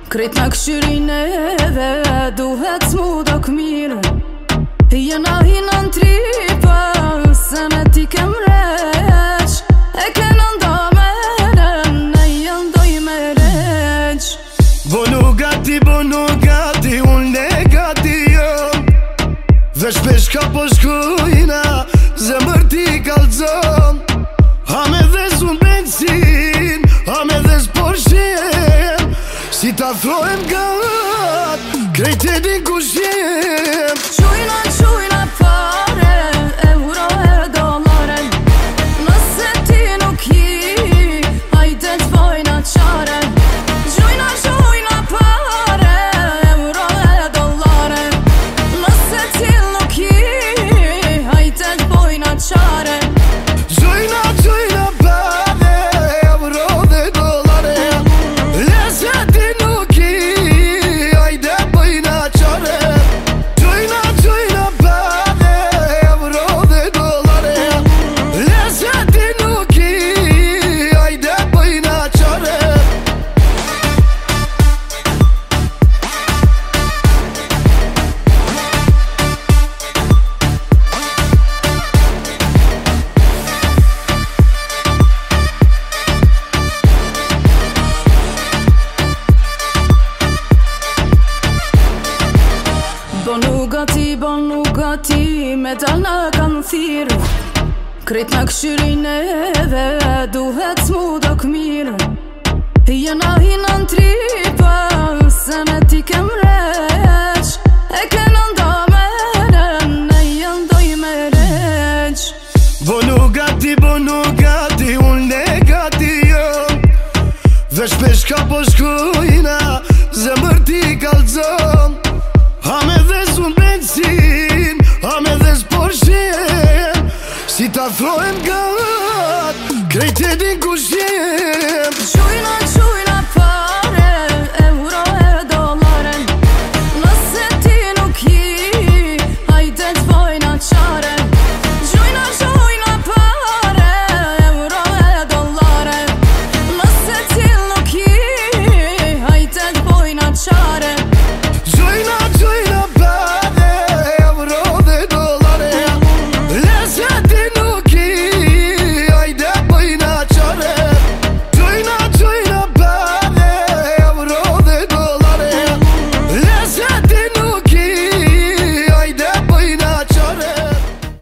Krejt në këshyrin eve duhet s'mu do këmire. Jena hina në tripa se ne ti kem req. E kena nda meren e jëndoj me req. Bonu gati, unë negati jëm. Vesh peshka po shkujna, zemër ti kalzëm. Ha me dhe sun benzin, ha me dhe s'porshem. Si ta throjmë gat, krejt e din kush jem. Qujna pare, euro e dollare. Nëse ti nuk hi, hajde t'bojna qare. Qujna pare, euro e dollare. Nëse ti nuk hi, hajde t'bojna qare. Qujna pare, euro dhe dollare. Nëse ti nuk hi, hajde t'bojna qare. Qujna pare, euro dhe dollare. Nëse ti nuk hi, hajde t'bojna qare. Bonu gati, me dal në kanë thirë. Krejt në këshyrin eve duhet s'mu do këmire. Jena hina në tripa se ne ti kem re.